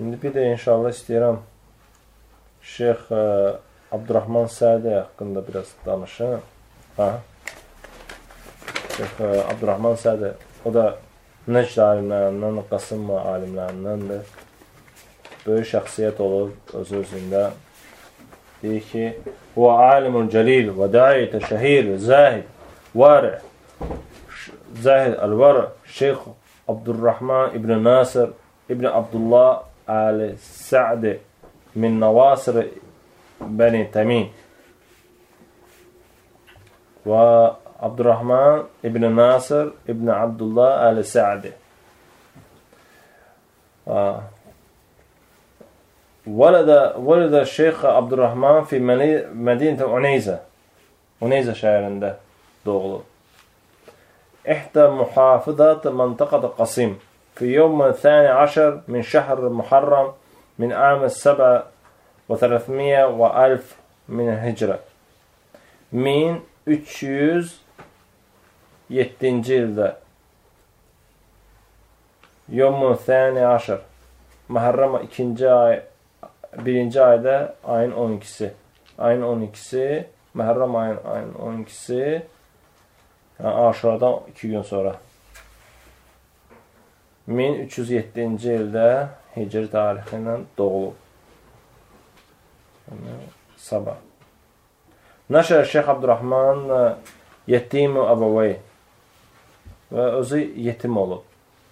İndi bir də inşallah istəyirəm Şeyx Abdurrahman Sədi haqqında biraz danışım. Şeyx Abdurrahman Sədi, o da Nəcd alimlərindən, Qasım alimlərindəndir. Böyük şəxsiyyət olub öz-özündə. Deyir ki, "Huwa alimul celil ve da'iyete şehir zahid wari' zahid al-wari' Şeyx Abdurrahman ibn Nasir ibn Abdullah al-Sa'd min Nawasir Beni Tamim." Ve Abdurrahman ibn Nasir ibn Abdullah al-Sa'd. ولد الشيخ عبد الرحمن في مدينة عنيزة şehrinde doğulu. إحدى محافظات منطقة قصيم في يوم 12 من شهر محرم من عام 700 وألف من الهجرة. 1307 ildə Yom-u 12 Muharram 2-ci ay 1-ci ayda ayın 12-si. Ayın 12-si, Muharram ayın 12-si, yəni Aşuradan 2 gün sonra. 1307-ci ildə Hicri tarixi ilə doğulub. Sabah. Nəşər Şeyx Abdurrahman yetimu əbəvəy və özü yetim olub.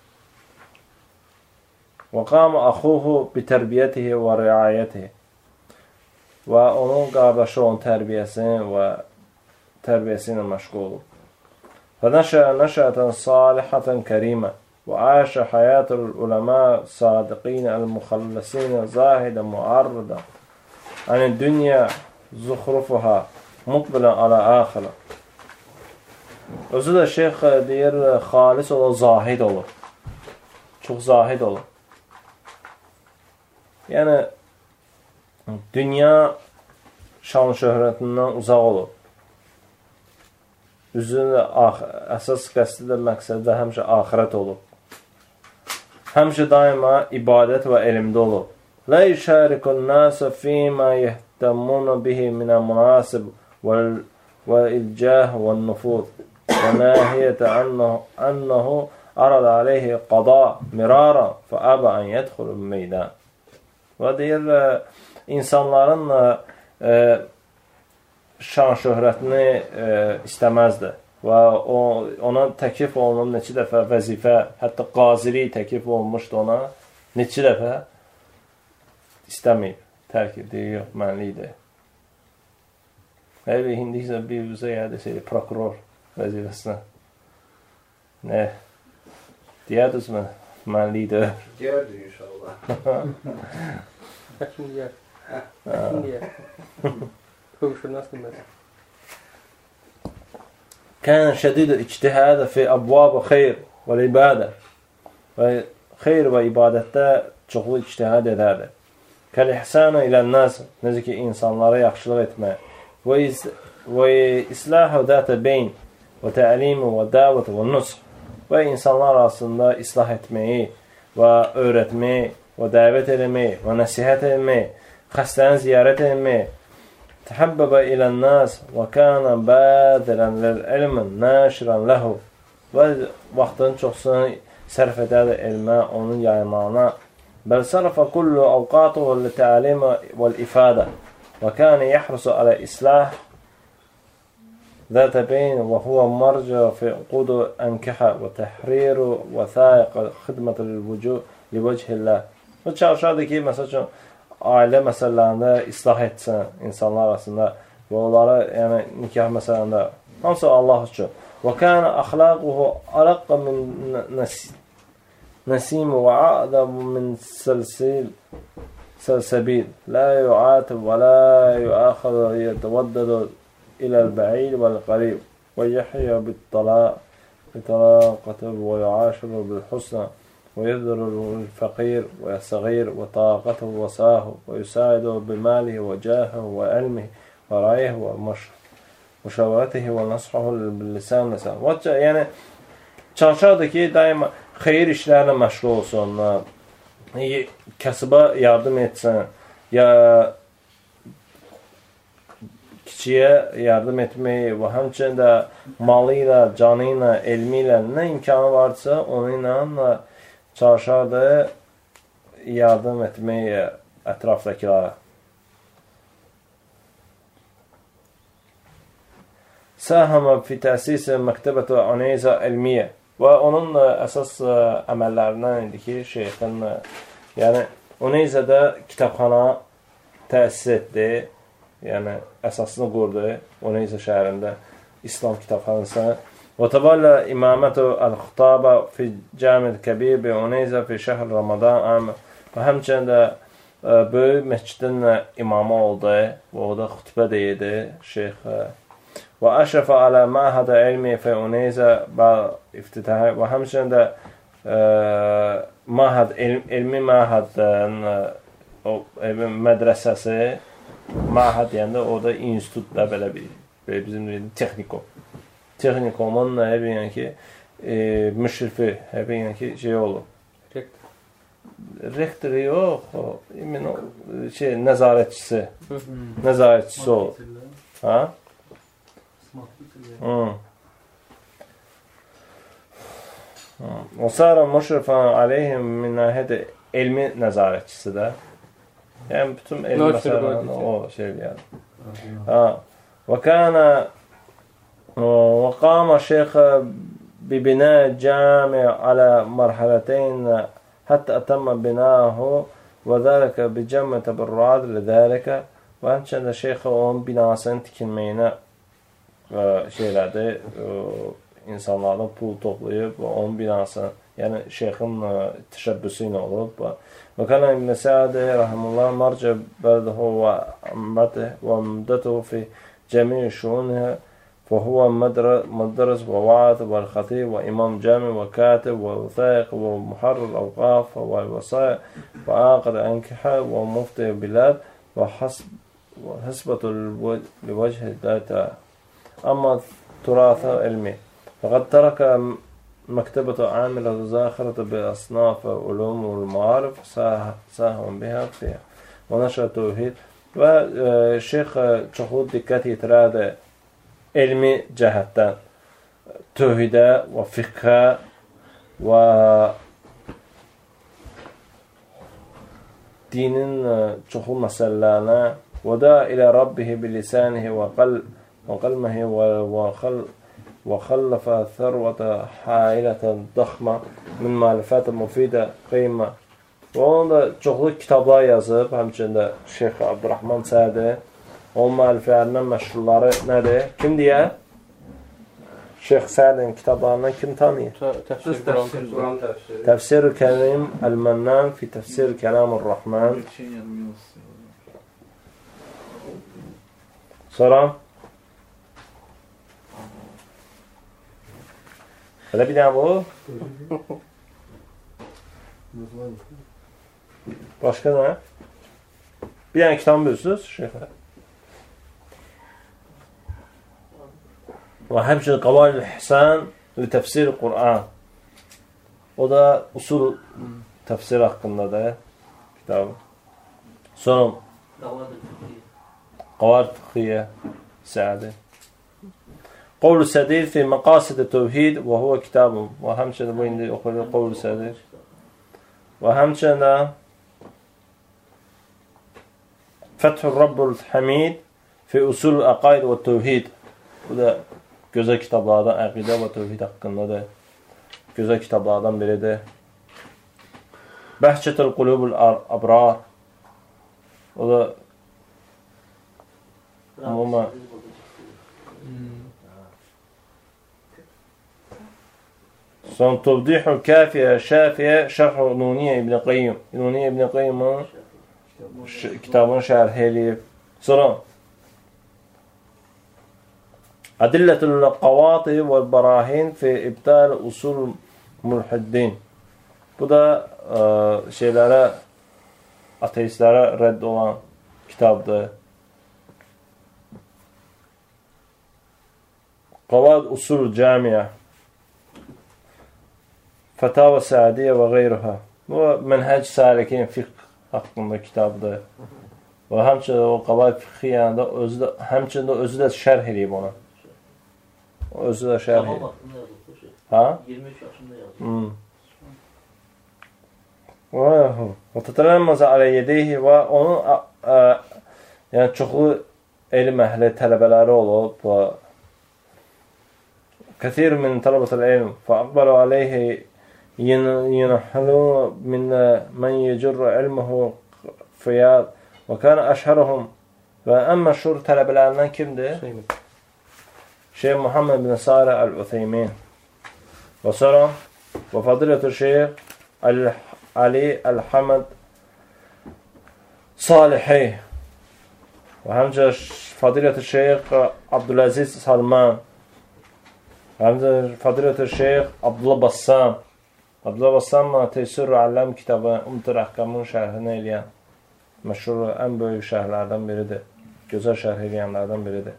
وقام أخوه بتربيته ورعايته və onun qardaşı onun tərbiyəsi ilə məşğul olub. فنشأ نشأة صالحة كريمة وعاش حياة العلماء الصادقين المخلصين زاهدا معرضا عن الدنيا زخرفها مقبلا على آخرة. Özü də şeyx deyir, xalis olur, zahid olur. Çox zahid olur. Yəni, dünya şan şöhrətindən uzaq olub. Üzründə əsas qəsdi də məqsədə həmişə axirət olub. Həmişə daima ibadət və elmdə olub. La yüşərikun nəsə fīmə yehtəmmuna bihi minə münasib və ilcəh və nüfud və nəhiyyətə ənəhu arad aleyhi qada mirara fəəbə ən yədxulu meydan. Və deyir, insanların şan şöhrətini istəməzdi. Və ona təklif olunub neçə dəfə vəzifə, hətta qaziri təklif olunmuşdu ona, neçə dəfə istəməyib, tərk edir, yox, mənlikdir. Hələ indi isə bir üzə yədəsəydi, prokuror vəzifəsinə. Nə? Deyərdiniz mi? Mənlikdir. Deyərdi inşallah. Həkim deyər. Həkim deyər. Hövşürnas deməz. Kən şədid ictihad fi abwab xeyr və ibadə. Və xeyr və ibadətdə çoxlu ictihad edərdi. Kəl ihsanu ilən-nas, necə ki insanlara yaxşılıq etmək. Və islahu zat beyn və təlim və dəvət və nusx. Və insanlar arasında islah etməyi və öyrətməyi və dəvət etməyi və nəsihət etməyi, xəstəni ziyarət etməyi. Təhəbbəbə ilən-nas və kənə bədirən lil-ilmin nəşirən ləhu. Və vaxtının çoxsunu sərf edərdi elmə, onun yaymağına. Bəl sərfə kullu avqatuhu li-təlimə vəl-ifadə və kənə yəhrusu alə islah ذات بين وهو مرجع في عقود أنكحة وتحرير وثائق خدمة لوجه الله. O çalışardı ki, məsəl üçün, ailə məsələlərində islah etsin insanlar arasında və onlara, yəni, nikah məsələlərində, hamısı Allah üçün. وَكَانَ أَخْلَاقُهُ أَرَقَّ مِنْ نَسِيمُ وَعَأْدَمُ مِنْ سَلْسَبِيلٍ لَا يُعَاتِبْ وَلَا يُؤَخَذُ يَتَوَدَّدُ إلى البعيد والقريب ويحيى بطلاقة ويعاشر بالحسنى ويبذل الفقير ويصغير وطاقته وساه ويساعده بماله وجاهه وعلمه ورأيه ومشاورته ونصحه باللسان لسان. Yəni çalışardı ki, daima xeyir işlərlə məşğul olsun, kasıba yardım etsən, ya kişiyə yardım etməyi və həmçinin də malı ilə, canı ilə, elmi ilə nə imkanı varsa, onu ilə çalışardı yardım etməyi ətrafdakilara. Səhəmə fi təsisə məktəbətə Uneyza elmiyə və onun əsas əməllərindən idi ki, şeyxin, yəni Uneyzədə kitabxana təsis etdi, yəni əsasını qurdu Uneyzə şəhərində İslam kitabxanası. Və təvəllə imamətu əl-xitabə fi cəmid kəbir bi Uneyzə fi şəhr Ramadan və həmçinin də böyük məscidin imamı oldu və o da xütbə deyirdi şeyx. Və əşrəfə alə məhədə elmi fi Uneyzə iftitahı və həmçinin də elmi məhəddən mədrəsəsi, məhəd deyəndə orada institutda belə bizim deyildi, texnikum. Texnikumun yəni ki, müşrifi, yəni ki, şey olur. Rektoru yox, nəzarətçisi. Nəzarətçisi olur. Ha? وصار مشرفا عليهم من ناحية elmi nəzarətçisi də. Yəni bütün elmi məsələlərində o şey yəni. وقام الشيخ ببناء جامع على مرحلتين حتى أتم بناءه وذلك بجمع تبرعات لذلك və həmçində şeyx onun binasının tikilməyinə şeylədi, insanlardan pul toplayıb onun binasını, yəni şeyxin təşəbbüsü ilə olub. Və kana İbn Səadi rahimehullah marca bəldehu və əmdətuhu fi cəmi şuunihə فهو مدرس ووعظ والخطيب وإمام جامع وكاتب ووثائق ومحرر أوقاف والوصايا وعاقد أنكحة ومفتي البلاد وحسبة لوجه الله تعالى. أما تراث علمي فقد ترك مكتبة عاملة ذاخرة بأصناف علوم والمعارف ساهم بها فيها ونشر التوحيد. والشيخ çoxlu diqqət yetirərdi elmi cəhətdən tövhidə və fiqhə və dinin çoxlu məsələlərinə və da ilə Rabbihi bilisanihi və qalmihi və xallafə thərvətə hailətən daxma min malifətə müfidə qeymə. Və onun da çoxlu kitablar yazıb, həmçində Şeyx Abdurrahman Sədi. Onun müəlliflərindən məşhurları nədir? Kim deyə? Şeyx Sədin kitablarından kim tanıyır? Təfsir-ü Kərim Əl-Mənnan fi Təfsir-ü Kəlam-ur-Rahman. Sonra belə bir dənə bu? Başqa nə? Bir dənə kitabı bilirsiniz Şeyxə? Və həmçinin Qavaid-ül İhsan və Təfsir-i Qur'an. O da usul təfsir haqqındadır kitabı. Sonra Qavaid Fiqhiyyə Sədi. Qovlu Sədir fi Məqasid-i Tövhid və huvə kitabı. Və həmçinin bu indi oxuyur Qovlu Sədir. Və həmçinin Fəthur Rabbul Hamid fi Usul Əqaid və Tövhid. Bu da gözəl kitablardan, əqidə və tövhid haqqındadır. Gözəl kitablardan biridir. Bəhçətül Qulubul Abrar. O da umuma son Tövdihul Kafiyə Şafiyə Şərh-ü Nuniyyə İbn Qayyim. Nuniyyə İbn Qayyim'ın kitabını şərh eləyib. Sonra Adilletül Qavati və Barahin fi İbtal Usul Mulhiddin. Bu da şeylərə, ateistlərə rədd olan kitabdır. Qavad Usul Camiyə, Fətavə Səadiyyə və qeyruhə. Bu Mənhəc Salikin fiqh haqqında kitabdır. Və həmçinin o Qavaid fiqhi yanında həmçinin özü də şərh edib ona. Özü də şərh edib. Ha? 23 yaşında yazdı. Və tətrəməzə alə yedeyhi və onun yəni çoxlu elm əhli tələbələri olub və kəthir min tələbətul elm fəaqbalu aleyhi yinəhəlu min mən yecurru ilməhu fiyad və kənə əşhərəhum və ən məşhur tələbələrindən kimdir? Şeyh Muhammed bin Sari Əl-Utheymin və sonra və fadilətü Şeyh Ali Əl-Haməd Salihi və həmçə fadilətü Şeyh Abdüləziz Salman və həmçə fadilətü Şeyh Abdullah Bassam. Abdullah Bassam Teysir-ü Alləm kitabı Umtur Əhkamın şərhini eləyən məşhur, ən böyük şərhlərdən biridir. Gözəl şərh eləyənlərdən biridir.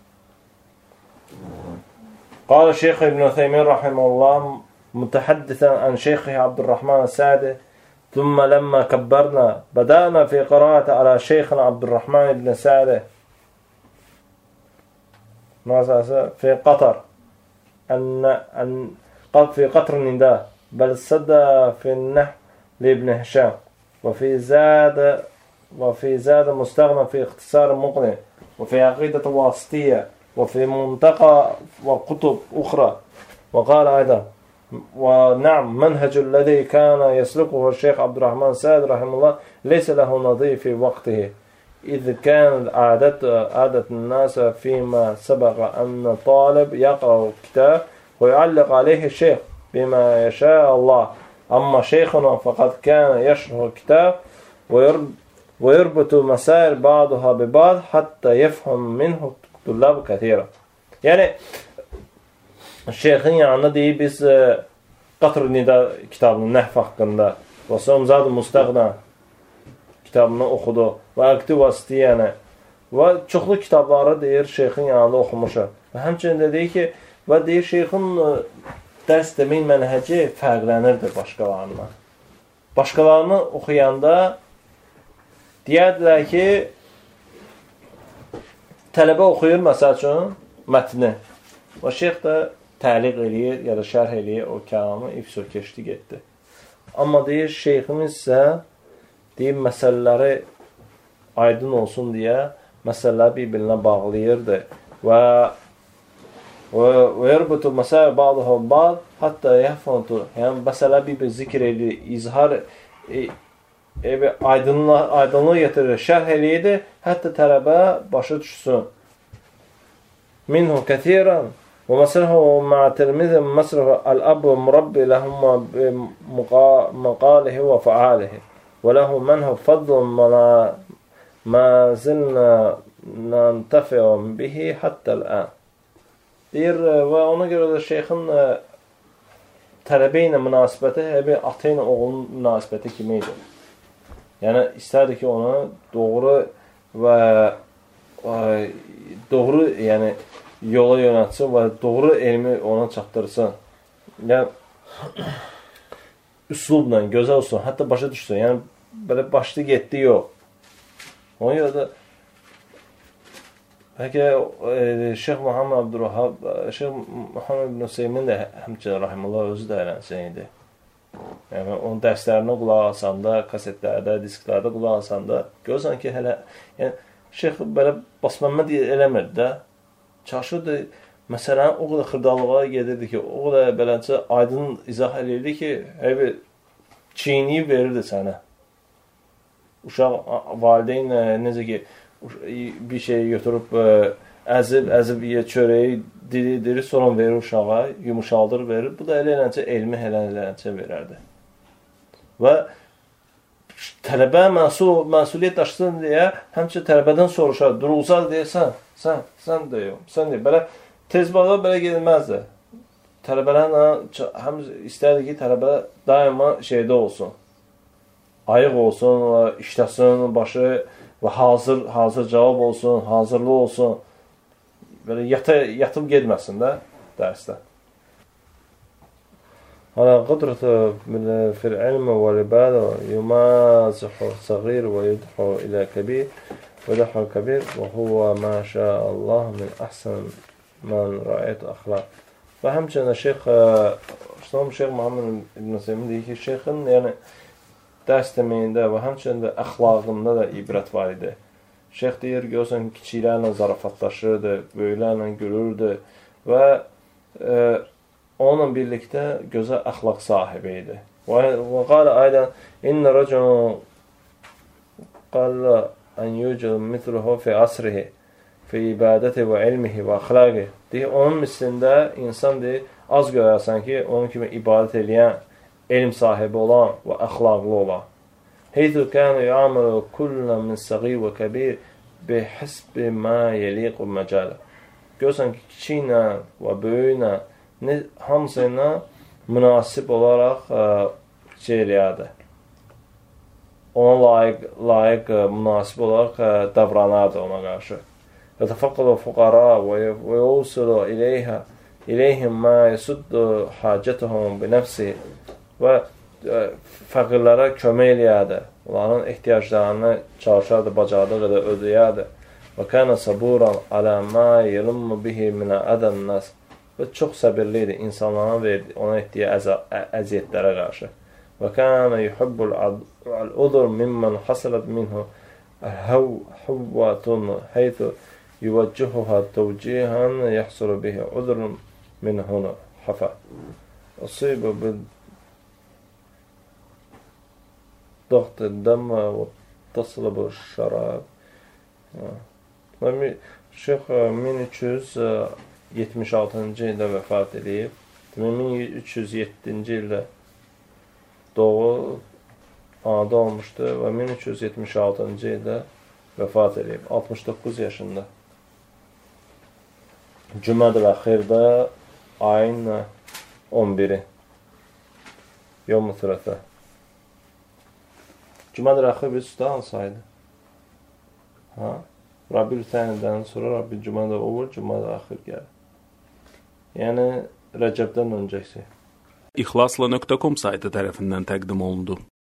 Qala Şeyh İbn Utheymin rahimehullah mutahaddisan an Şeyh Abdurrahman Sa'di ثم لما كبرنا بدأنا في قراءة على شيخنا عبد الرحمن بن سعد في قطر في قطر النداء بل صدى في النحو لابن هشام وفي زاد مستغنى في اختصار مقنع وفي عقيدة واسطية وفي منطقة وكتب أخرى وقال أيضا ونعم منهج الذي كان يسلكه الشيخ عبد الرحمن سعد رحمه الله ليس له نظير في وقته إذ كان عادة الناس فيما سبق أن طالب يقرأ كتاب ويعلق عليه الشيخ بما يشاء الله أما شيخنا فقد كان يشرح الكتاب ويربط مسائل بعضها ببعض حتى يفهم منه طلاب كثيرا. Yani şeyxin yanında deyib biz Qatr-ı Nida kitabının nəhv haqqında və Somzad-ı Mustəqna kitabını oxudu və Aqdi Vasitiyəni və çoxlu kitabları deyir şeyxin yanında oxumuşu. Və həmçinin də deyir ki, və deyir şeyxin dərs demək mənhəci fərqlənirdir başqalarından. Başqalarını oxuyanda deyədilər ki, tələbə oxuyur məsəl üçün mətni. Və şeyx də təliq eləyir, ya da şərh eləyir o kəlamı, ifsur keçdi, getdi. Amma deyir, şeyximiz isə deyir, məsələləri aydın olsun deyə məsələləri bir-birinə bağlayırdı. Və yərbutu məsələ bağlığı bağlı, hətta yəhfantu, yəni məsələ bir-bir zikr edir, izhar aydınlığı getirir, şərh eləyirdi, hətta tələbə başa düşsün. Minhu kəthiran ومثله مع تلميذ مصرف الأب مربي لهم بمقاله وفعاله وله منه فضل ما زلنا ننتفع به حتى الآن. Deyir və ona görə də şeyxin tələbə ilə münasibəti ata ilə oğlunun münasibəti kimi idi. Yəni istərdi ki, onu doğru yəni yola yönətsin və doğru elmi ona çatdırsın. Yəni, üslubla, gözəl olsun, hətta başa düşsün. Yəni, belə başlı getdi, yox. Ona görə də bəlkə Şeyh Muhammed Abdurrahab, Şeyh Muhammed ibn Hüseymin də həmçinin rahimullah özü də eləsin idi. Yəni, onun dərslərinə qulaq asanda, kasetlərdə, disklərdə qulaq asanda, görürsən ki, hələ, yəni, Şeyh belə basmanmə eləmirdi də. Çalışırdı, məsələn, o qədər xırdalığa gedirdi ki, o qədər beləcə aydın izah edirdi ki, çiyniyib verirdi sənə. Uşaq valideyn necə ki, bir şey götürüb, əzib çörəyi diri, sonra verir uşağa, yumuşaldır, verir. Bu da eləcə elmi eləcə verərdi. Və tələbə məsuliyyət daşısın deyə, həmçə tələbədən soruşar, durulsal deyəsən, sən deyəm, sən deyəm. Belə tez bağda belə gedilməzdir. Tələbələrlə həm istərdir ki, tələbə daima şeydə olsun. Ayıq olsun, işləsin başı və hazır cavab olsun, hazırlı olsun. Belə yatıb getməsin də dərsdə. على قدرته في العلم والعبادة يمازح الصغير ويدحو إلى كبير ويدحو الكبير وهو ما شاء الله من أحسن من رأيت أخلاق. Və həmçinin Şeyx Muhammed İbn Seymin deyir ki, şeyxin yəni dərs deməyində və həmçinin də əxlaqında da ibrət var idi. Şeyx deyir, görürsən, kiçiklərlə zarafatlaşırdı, böyüklərlə gülürdü və onunla birlikdə gözəl əxlaq sahibi idi. Və qalə aydan, İnnə rəculun qalə ən yücəl mitruhu fi asrihi fi ibadəti və ilmihi və əxlaqi. Deyir, onun mislində insan deyir, az görərsən ki, onun kimi ibadət edən, elm sahibi olan və əxlaqlı olan. Heythu kənə ya'məlu kullə min səğir və kəbir bi həsbi mə yəliqu məcələ. Görürsən ki, kiçiklə və böyüklə hamısıyla münasib olaraq eləyərdi. Ona layiq münasib olaraq davranardı ona qarşı. يتفقد الفقراء ويوصل إليهم ما يسد حاجتهم بنفسه və fəqirlərə kömək eləyərdi. Onların ehtiyaclarını çalışardı, bacardığı qədər ödəyərdi. Və kənə saburan alə mə yelummu bihi minə ədən nəs. Və çox səbirli idi insanların ona etdiyi əziyyətlərə qarşı. Və kənə yuhibbul al-udur mimmən hasılət minhu həvvətun heythu يوجهها توجيها يحصل به عذر من هنا حفا أصيب بالضغط الدم واتصل بالشراب. Şeyx 1376-cı ildə vəfat edib. 1307-ci ildə anadan olmuşdu və 1376-cı ildə vəfat edib. 69 yaşında. Cümədül Əxirdə ayın 11-i Yom-u Thürətə. Cümədül Əxir bir üstə hansı aydı? Rabiül Tənidən sonra Rabiül Cümədə olur, Cümədül Əxir gəlir. Yəni Rəcəbdən öncəsi. İxlasla.com saytı tərəfindən təqdim olundu.